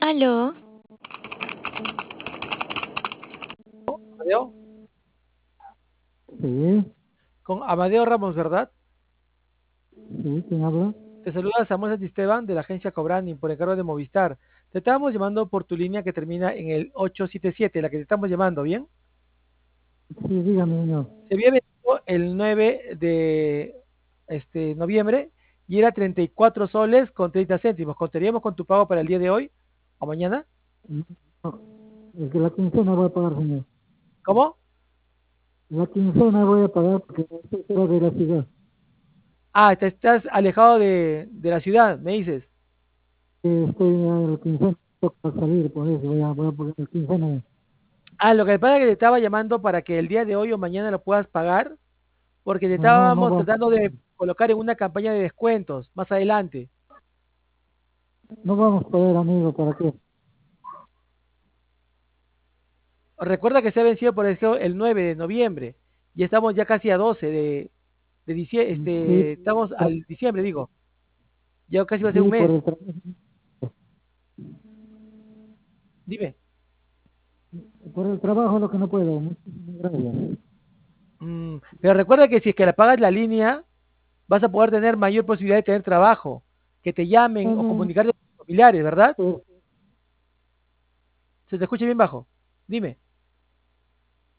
Aló, Amadeo, Sí, con Amadeo Ramos, ¿verdad? sí, ¿quién habla? Te saluda Samuel Santisteban de la agencia Cobrani por encargo de Movistar. Te estábamos llamando por tu línea que termina en el 877, la que te estamos llamando, ¿bien? Sí, dígame, señor. Se había vencido el 9 de noviembre y era 34 soles con 30 céntimos. ¿Contaríamos con tu pago para el día de hoy o mañana? No, es que la quincena voy a pagar, señor. ¿Cómo? La quincena voy a pagar porque no estoy fuera de la ciudad. Ah, te estás alejado de la ciudad, me dices. Estoy a la quincena, toca salir, por eso voy a pagar la quincena. Ah, lo que pasa es que te estaba llamando para que el día de hoy o mañana lo puedas pagar porque te No, no, no estábamos vamos, tratando de colocar en una campaña de descuentos más adelante. no vamos a poder, amigo, ¿para qué? Recuerda que se ha vencido, por ejemplo, el 9 de noviembre y estamos ya casi a 12 de diciembre, Sí, estamos al diciembre, digo, ya casi va a ser un sí, mes. Dime. por el trabajo lo que no puedo. Muchísimas gracias. Pero recuerda que si es que la pagas la línea, vas a poder tener mayor posibilidad de tener trabajo, que te llamen No, o no, comunicarte con tus familiares, ¿verdad? no, Se te escucha bien bajo. Dime.